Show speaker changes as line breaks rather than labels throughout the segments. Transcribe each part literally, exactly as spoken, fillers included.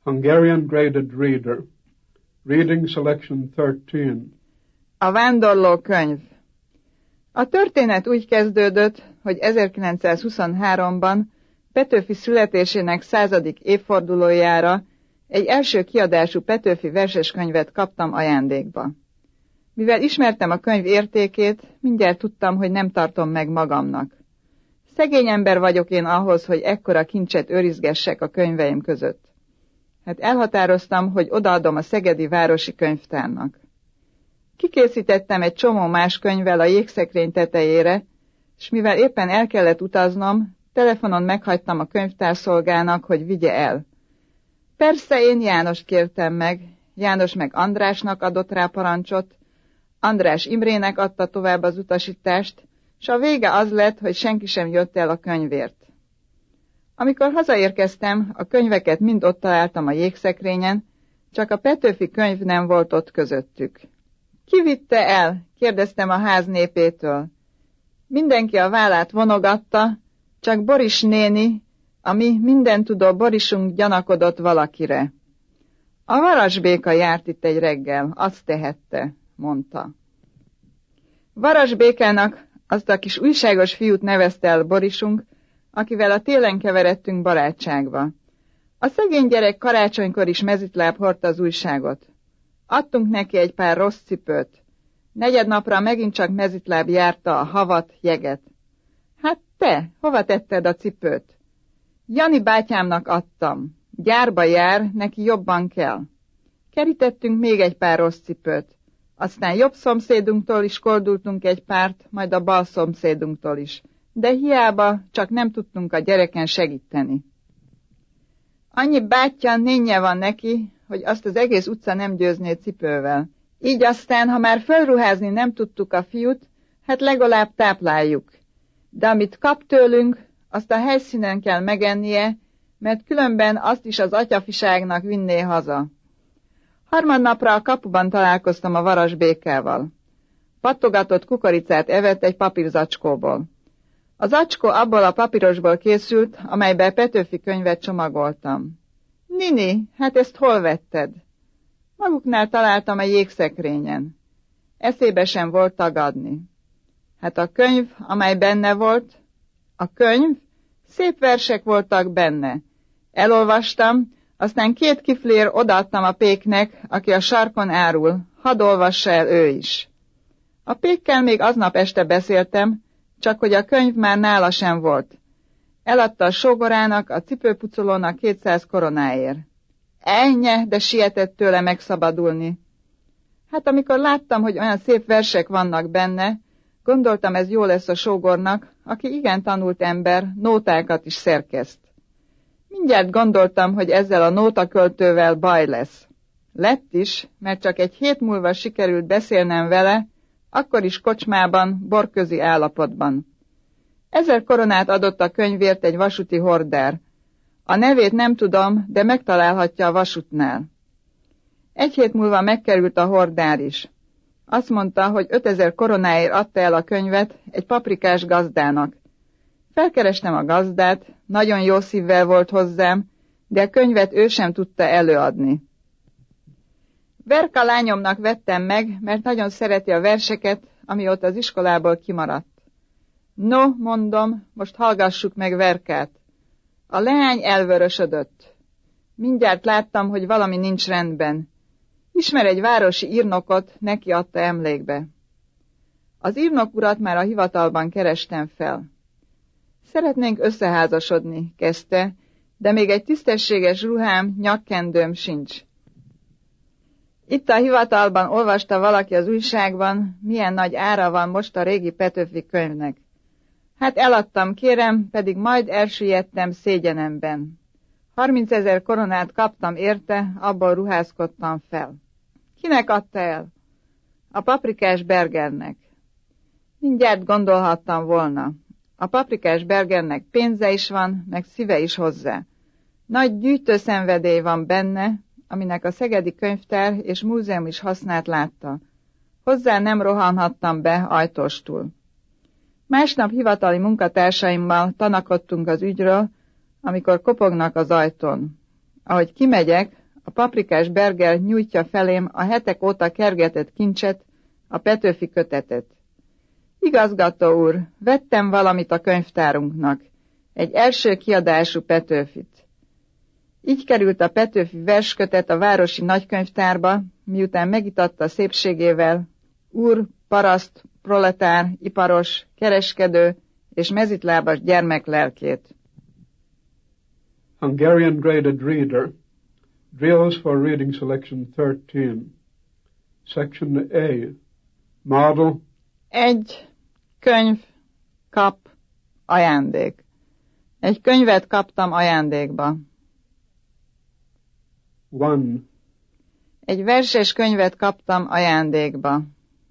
Hungarian Graded Reader. Reading Selection thirteen.
A vándorló könyv. A történet úgy kezdődött, hogy ezerkilencszázhuszonháromban Petőfi születésének századik évfordulójára egy első kiadású Petőfi verseskönyvet kaptam ajándékba. Mivel ismertem a könyv értékét, mindjárt tudtam, hogy nem tartom meg magamnak. Szegény ember vagyok én ahhoz, hogy ekkora kincset őrizgessek a könyveim között. Hát elhatároztam, hogy odaadom a Szegedi Városi Könyvtárnak. Kikészítettem egy csomó más könyvvel a jégszekrény tetejére, és mivel éppen el kellett utaznom, telefonon meghagytam a könyvtárszolgának, hogy vigye el. Persze én Jánost kértem meg, János meg Andrásnak adott rá parancsot, András Imrének adta tovább az utasítást, s a vége az lett, hogy senki sem jött el a könyvért. Amikor hazaérkeztem, a könyveket mind ott találtam a jégszekrényen, csak a Petőfi könyv nem volt ott közöttük. Ki vitte el? Kérdeztem a ház népétől. Mindenki a vállát vonogatta, csak Boris néni, a mi mindentudó Borisunk gyanakodott valakire. A Varasbéka járt itt egy reggel, azt tehette, mondta. Varasbékának azt a kis újságos fiút nevezte el Borisunk, akivel a télen keveredtünk barátságba. A szegény gyerek karácsonykor is mezitláb hordta az újságot. Adtunk neki egy pár rossz cipőt. Negyednapra megint csak mezitláb járta a havat, jeget. Hát te, hova tetted a cipőt? Jani bátyámnak adtam. Gyárba jár, neki jobban kell. Kerítettünk még egy pár rossz cipőt. Aztán jobb szomszédunktól is koldultunk egy párt, majd a bal szomszédunktól is. De hiába, csak nem tudtunk a gyereken segíteni. Annyi bátyja, nénje van neki, hogy azt az egész utca nem győzné cipővel. Így aztán, ha már fölruházni nem tudtuk a fiút, hát legalább tápláljuk. De amit kap tőlünk, azt a helyszínen kell megennie, mert különben azt is az atyafiságnak vinné haza. Harmadnapra a kapuban találkoztam a Varasbékával. Pattogatott kukoricát evett egy papírzacskóból. Az zacskó abból a papírosból készült, amelybe Petőfi könyvet csomagoltam. Nini, hát ezt hol vetted? Maguknál találtam a jégszekrényen. Eszébe sem volt tagadni. Hát a könyv, amely benne volt, a könyv, szép versek voltak benne. Elolvastam, aztán két kiflér odaadtam a péknek, aki a sarkon árul, hadd olvassa el ő is. A pékkel még aznap este beszéltem, csak hogy a könyv már nála sem volt. Eladta a sógorának, a cipőpucolónak kétszáz koronáért. Ennyi, de sietett tőle megszabadulni. Hát amikor láttam, hogy olyan szép versek vannak benne, gondoltam, ez jó lesz a sógornak, aki igen tanult ember, nótákat is szerkeszt. Mindjárt gondoltam, hogy ezzel a nótaköltővel baj lesz. Lett is, mert csak egy hét múlva sikerült beszélnem vele, akkor is kocsmában, borközi állapotban. Ezer koronát adott a könyvért egy vasúti hordár. A nevét nem tudom, de megtalálhatja a vasútnál. Egy hét múlva megkerült a hordár is. Azt mondta, hogy ötezer koronáért adta el a könyvet egy paprikás gazdának. Felkerestem a gazdát, nagyon jó szívvel volt hozzám, de a könyvet ő sem tudta előadni. Verka lányomnak vettem meg, mert nagyon szereti a verseket, ami ott az iskolából kimaradt. No, mondom, most hallgassuk meg Verkát. A leány elvörösödött. Mindjárt láttam, hogy valami nincs rendben. Ismer egy városi írnokot, neki adta emlékbe. Az írnok urat már a hivatalban kerestem fel. Szeretnénk összeházasodni, kezdte, de még egy tisztességes ruhám, nyakkendőm sincs. Itt a hivatalban olvasta valaki az újságban, milyen nagy ára van most a régi Petőfi könyvnek. Hát eladtam, kérem, pedig majd elsüllyedtem szégyenemben. Harmincezer koronát kaptam érte, abból ruházkodtam fel. Kinek adta el? A paprikás Bergernek. Mindjárt gondolhattam volna. A paprikás Bergernek pénze is van, meg szíve is hozzá. Nagy gyűjtőszenvedély van benne, aminek a Szegedi Könyvtár és Múzeum is hasznát látta. Hozzá nem rohanhattam be ajtóstul. Másnap hivatali munkatársaimmal tanakodtunk az ügyről, amikor kopognak az ajtón. Ahogy kimegyek, a Paprikás Berger nyújtja felém a hetek óta kergetett kincset, a Petőfi kötetet. Igazgató úr, vettem valamit a könyvtárunknak, egy első kiadású Petőfit. Így került a Petőfi verskötet a városi nagykönyvtárba, miután megitatta szépségével úr, paraszt, proletár, iparos, kereskedő és mezitlábas gyermek lelkét.
Hungarian Graded Reader, Drills for Reading Selection thirteen, Section A, Model.
Egy könyv kap ajándék. Egy könyvet kaptam ajándékba.
One.
Egy verses könyvet kaptam ajándékba.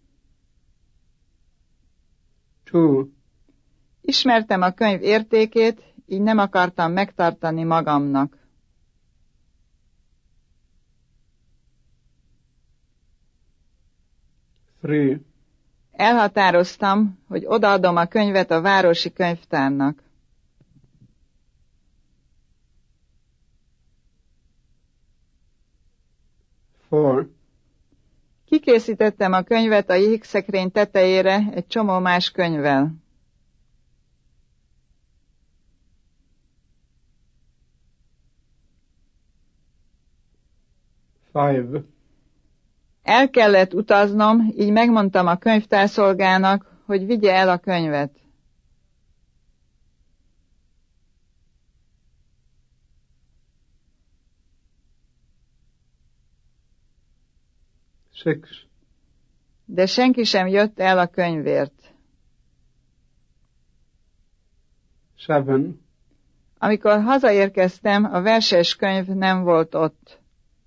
Two.
Ismertem a könyv értékét, így nem akartam megtartani magamnak.
Three.
Elhatároztam, hogy odaadom a könyvet a városi könyvtárnak.
Four.
Kikészítettem a könyvet a jégszekrény tetejére egy csomó más könyvvel.
Five.
El kellett utaznom, így megmondtam a könyvtárszolgának, hogy vigye el a könyvet.
Six.
De senki sem jött el a könyvért.
Seven.
Amikor hazaérkeztem, a verses könyv nem volt ott.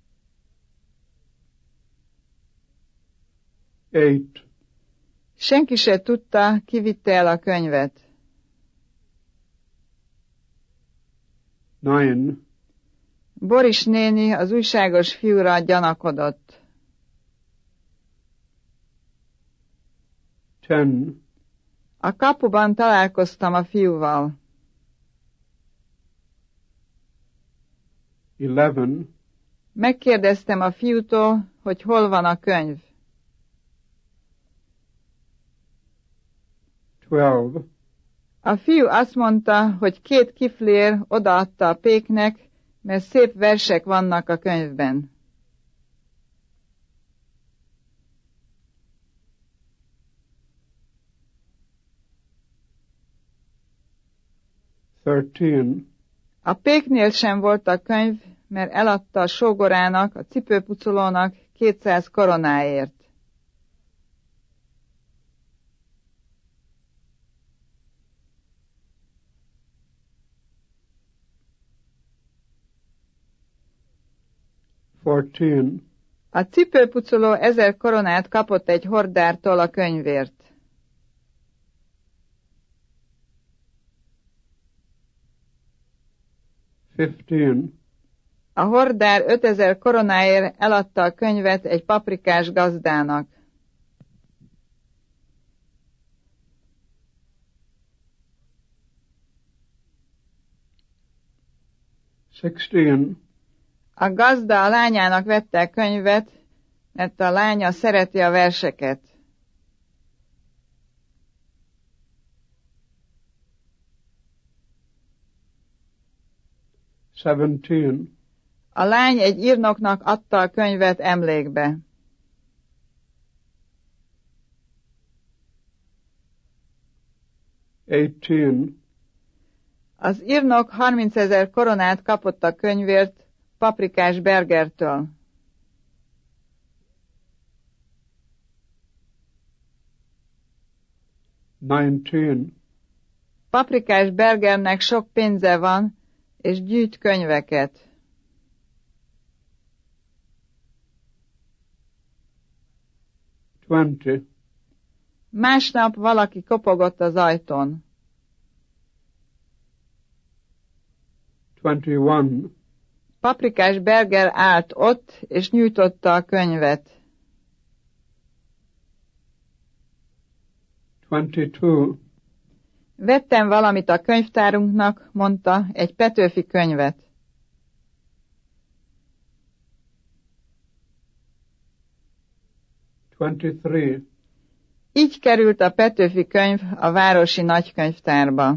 Eight.
Senki se tudta, ki vitte el a könyvet.
Nine.
Boris néni az újságos fiúra gyanakodott.
Ten.
A kapuban találkoztam a fiúval.
Eleven.
Megkérdeztem a fiútól, hogy hol van a könyv.
Twelve.
A fiú azt mondta, hogy két kiflér odaadta a péknek, mert szép versek vannak a könyvben.
Thirteen.
A péknél sem volt a könyv, mert eladta a sógorának, a cipőpucolónak kétszáz koronáért.
Fourteen.
A cipőpucoló ezer koronát kapott egy hordártól a könyvért.
Fifteen.
A hordár ötezer koronáért eladta a könyvet egy paprikás gazdának.
Sixteen.
A gazda a lányának vette a könyvet, mert a lánya szereti a verseket.
Seventeen.
A lány egy írnoknak adta a könyvet emlékbe.
Eighteen.
Az írnok harmincezer koronát kapott a könyvért Paprikás Bergertől.
Nineteen.
Paprikás Bergernek sok pénze van, és gyűjt könyveket.
Twenty.
Másnap valaki kopogott az ajtón.
Twenty-one.
Paprikás Berger állt ott, és nyújtotta a könyvet.
Twenty-two.
Vettem valamit a könyvtárunknak, mondta, egy Petőfi könyvet.
twenty-three.
Így került a Petőfi könyv a városi nagykönyvtárba.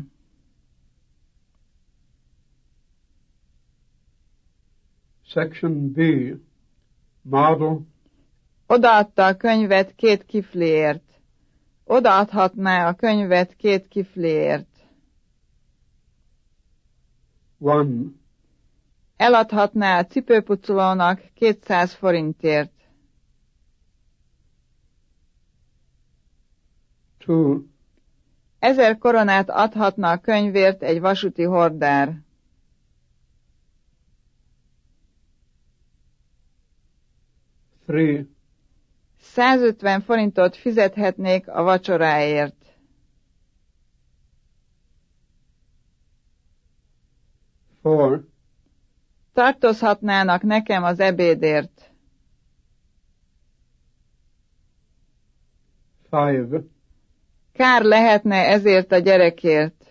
Section B. Model.
Odaadta a könyvet két kifliért. Odaadhatná a könyvet két kifliért.
One.
Eladhatná a cipőpucolónak kétszáz forintért.
Two.
Ezer koronát adhatna a könyvért egy vasúti hordár.
Three.
százötven forintot fizethetnék a vacsoráért.
Four.
Tartozhatnának nekem az ebédért.
Five.
Kár lehetne ezért a gyerekért.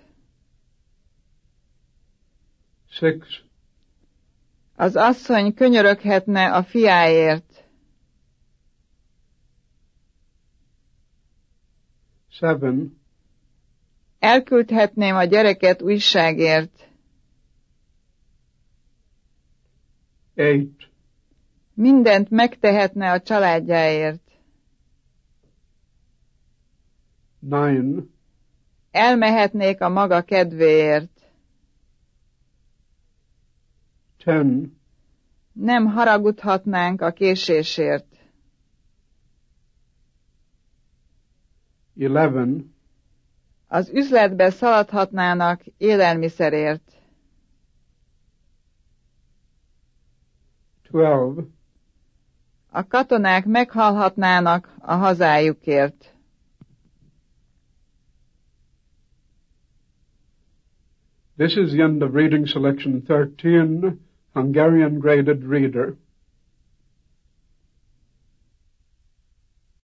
Six.
Az asszony könyöröghetne a fiáért.
Seven.
Elküldhetném a gyereket újságért.
Eight.
Mindent megtehetne a családjáért.
Nine.
Elmehetnék a maga kedvéért.
Ten.
Nem haragudhatnánk a késésért.
Eleven.
Az üzletbe szaladhatnának élelmiszerért.
Twelve.
A katonák meghalhatnának a hazájukért.
This is the end of reading selection thirteen, Hungarian Graded Reader.